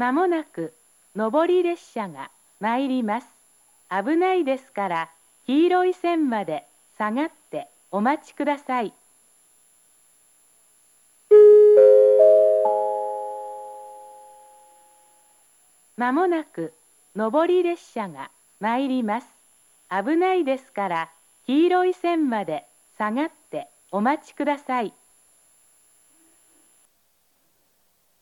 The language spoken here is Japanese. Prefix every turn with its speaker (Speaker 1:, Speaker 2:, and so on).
Speaker 1: まもなく上り列車が参ります。危ないですから黄色い線まで下がってお待ちください。まもなく上り列車が参ります。危ないですから黄色い線まで下がってお待ちください。